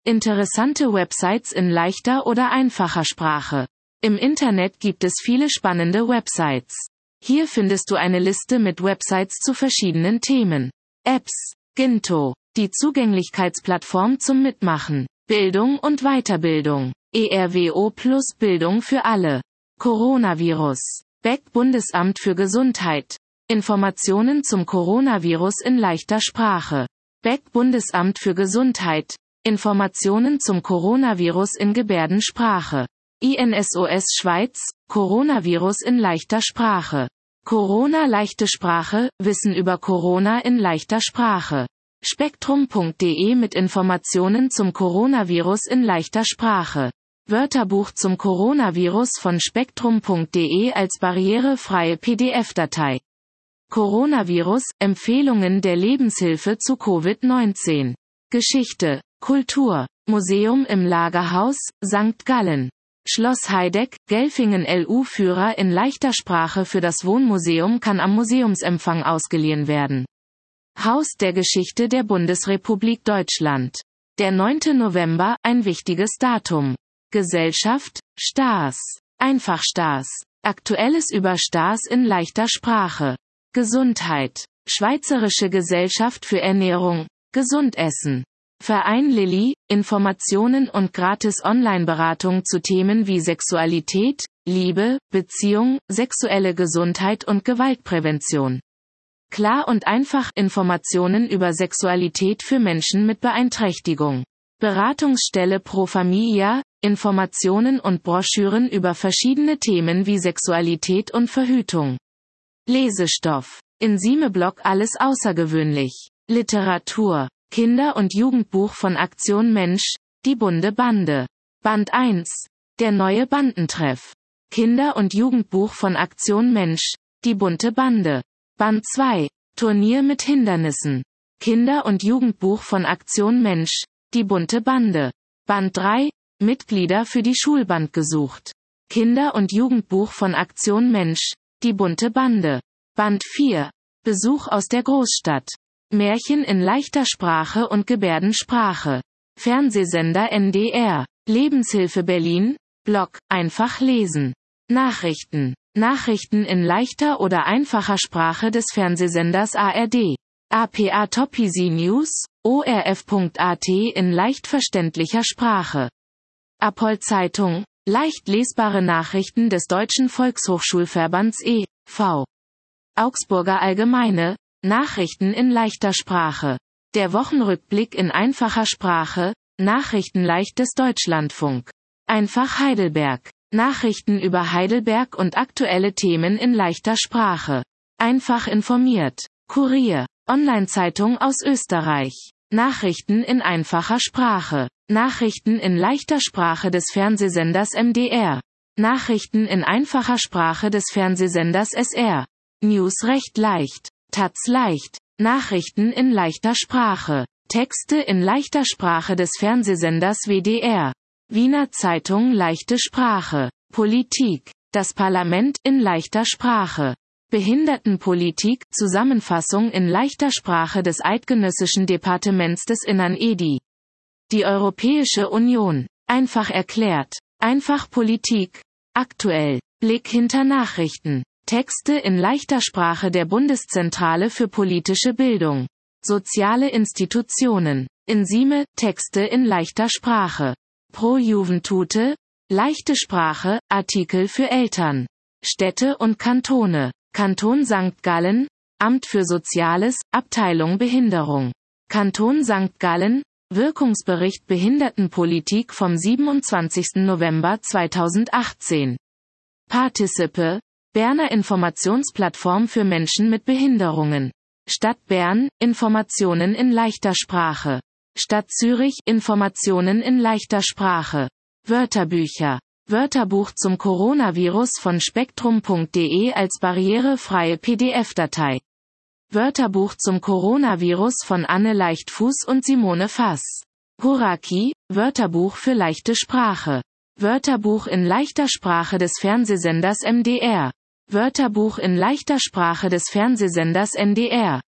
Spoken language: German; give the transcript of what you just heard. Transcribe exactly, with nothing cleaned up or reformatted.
Interessante Websites in leichter oder einfacher Sprache. Im Internet gibt es viele spannende Websites. Hier findest du eine Liste mit Websites zu verschiedenen Themen. Apps, Ginto, die Zugänglichkeitsplattform zum Mitmachen, Bildung und Weiterbildung, E R W O plus Bildung für alle, Coronavirus, B E C Bundesamt für Gesundheit, Informationen zum Coronavirus in leichter Sprache, B E C Bundesamt für Gesundheit, Informationen zum Coronavirus in Gebärdensprache, I N S O S Schweiz, Coronavirus in leichter Sprache, Corona leichte Sprache, Wissen über Corona in leichter Sprache, spektrum punkt de mit Informationen zum Coronavirus in leichter Sprache, Wörterbuch zum Coronavirus von spektrum punkt de als barrierefreie P D F-Datei. Coronavirus, Empfehlungen der Lebenshilfe zu Covid neunzehn. Geschichte, Kultur, Museum im Lagerhaus, Sankt Gallen. Schloss Heideck, Gelfingen L U-Führer in leichter Sprache für das Wohnmuseum kann am Museumsempfang ausgeliehen werden. Haus der Geschichte der Bundesrepublik Deutschland. Der neunte November, ein wichtiges Datum. Gesellschaft, Stars. Einfach Stars. Aktuelles über Stars in leichter Sprache. Gesundheit. Schweizerische Gesellschaft für Ernährung. Gesundessen. Verein Lilly, Informationen und gratis Online-Beratung zu Themen wie Sexualität, Liebe, Beziehung, sexuelle Gesundheit und Gewaltprävention. Klar und einfach Informationen über Sexualität für Menschen mit Beeinträchtigung. Beratungsstelle Pro Familia, Informationen und Broschüren über verschiedene Themen wie Sexualität und Verhütung. Lesestoff. Enzyme-Blog Alles außergewöhnlich. Literatur. Kinder- und Jugendbuch von Aktion Mensch, die bunte Bande. Band eins. Der neue Bandentreff. Kinder- und Jugendbuch von Aktion Mensch, die bunte Bande. Band zwei. Turnier mit Hindernissen. Kinder- und Jugendbuch von Aktion Mensch, die bunte Bande. Band drei. Mitglieder für die Schulband gesucht. Kinder- und Jugendbuch von Aktion Mensch, die bunte Bande. Band vier. Besuch aus der Großstadt. Märchen in leichter Sprache und Gebärdensprache. Fernsehsender N D R. Lebenshilfe Berlin. Blog, einfach lesen. Nachrichten. Nachrichten in leichter oder einfacher Sprache des Fernsehsenders A R D. A P A Top Easy News, O R F punkt A T in leicht verständlicher Sprache. Apol Zeitung, leicht lesbare Nachrichten des Deutschen Volkshochschulverbands e V Augsburger Allgemeine, Nachrichten in leichter Sprache. Der Wochenrückblick in einfacher Sprache, Nachrichten leicht des Deutschlandfunk. Einfach Heidelberg. Nachrichten über Heidelberg und aktuelle Themen in leichter Sprache. Einfach informiert. Kurier. Online-Zeitung aus Österreich. Nachrichten in einfacher Sprache. Nachrichten in leichter Sprache des Fernsehsenders M D R. Nachrichten in einfacher Sprache des Fernsehsenders S R. News recht leicht. Taz leicht. Nachrichten in leichter Sprache. Texte in leichter Sprache des Fernsehsenders W D R. Wiener Zeitung leichte Sprache. Politik. Das Parlament in leichter Sprache. Behindertenpolitik, Zusammenfassung in leichter Sprache des Eidgenössischen Departements des Innern E D I. Die Europäische Union. Einfach erklärt. Einfach Politik. Aktuell. Blick hinter Nachrichten. Texte in leichter Sprache der Bundeszentrale für politische Bildung. Soziale Institutionen. Enzyme, Texte in leichter Sprache. Pro Juventute, leichte Sprache, Artikel für Eltern. Städte und Kantone. Kanton Sankt Gallen, Amt für Soziales, Abteilung Behinderung. Kanton Sankt Gallen, Wirkungsbericht Behindertenpolitik vom siebenundzwanzigsten November zweitausendachtzehn. Participe, Berner Informationsplattform für Menschen mit Behinderungen. Stadt Bern, Informationen in leichter Sprache. Stadt Zürich, Informationen in leichter Sprache. Wörterbücher. Wörterbuch zum Coronavirus von spektrum punkt de als barrierefreie P D F-Datei. Wörterbuch zum Coronavirus von Anne Leichtfuß und Simone Fass. Horaki, Wörterbuch für leichte Sprache. Wörterbuch in leichter Sprache des Fernsehsenders M D R. Wörterbuch in leichter Sprache des Fernsehsenders N D R.